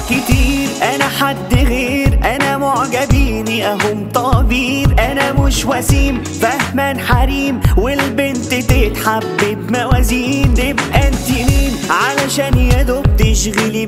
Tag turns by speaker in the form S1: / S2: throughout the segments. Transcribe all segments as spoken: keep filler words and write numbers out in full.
S1: كتير، انا حد غير، انا معجبيني اهم طبير، انا مش وسيم فهمان حريم، والبنت تتحب بموازين. تبقى انت مين علشان يا دوب تشغلي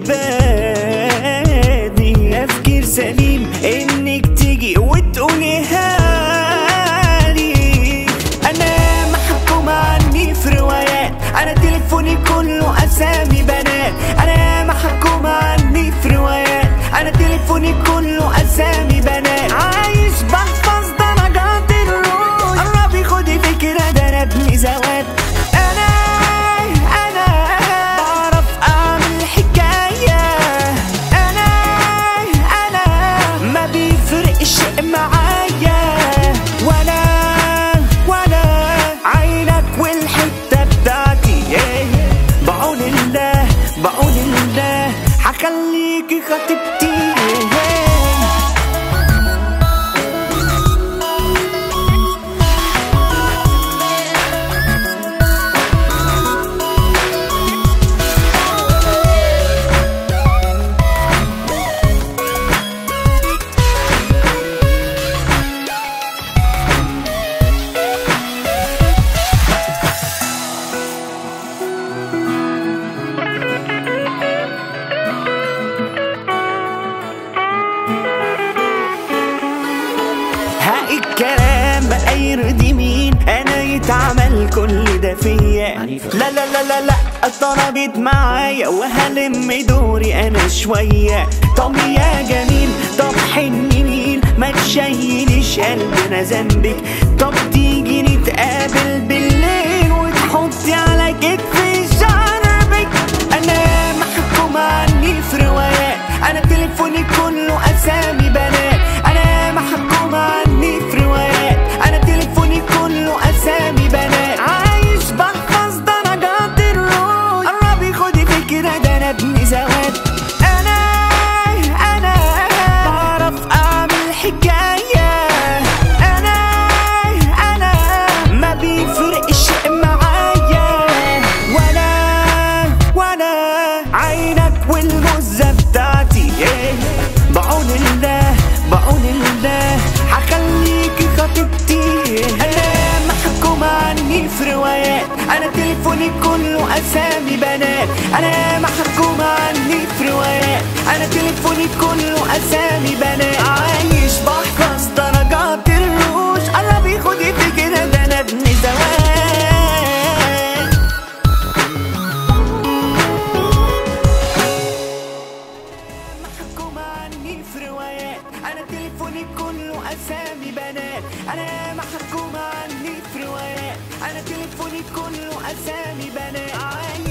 S1: بالي؟ تفكير سليم انك تيجي وتقوليها لي. انا محكوم عني في روايات، انا تليفوني كله اسامي بنات. انا محكوم عني في روايات، انا تليفوني كله اسامي بنات. عايش بحفظ درجات الروج، قربي خدي فكرة ده انا ابن زوات. انا انا بعرف اعمل حكاية، انا انا ما بيفرقش معايا، ولا ولا عينك والحتة بتاعتي. بعون الله بعون الله حخليكي خطيبتي. الكلام بقى يرضي مين؟ انا يتعمل كل ده فيا؟ لا لا لا لا لا ضربت معايا وهلم دوري انا شويه. طب يا جميل طب حني مين، ما تشيليش قلبي انا ذنبك. طب تيجي نتقابل بالليل وتحطي على كتفي شربك. انا محكوم عني في روايات، انا تليفوني كله اسامي بنات. انا محكوم عني في روايات، انا تليفوني كله اسامي بنات. عايش بحفظ درجات الروج، قربي خدي فكرة ده انا ابن زوات. انا انا بعرف اعمل حكاية، انا انا ما بيفرقش معايا، ولا ولا عينك والمزة بتاعتي. بعون الله بعون الله حخليكي خطيبتي. انا محكوم عني في روايات، انا تليفوني كله اسامي بنات. انا محكوم عني في روايات، انا تليفوني كله اسامي بنات. عايش بحفظ درجات الروج، قربي خدي فكرة ده انا ابن زوات. محكوم عني في روايات، انا تليفوني كله اسامي بنات. انا محكوم عني في روايات، انا تليفوني كله اسامي بنات.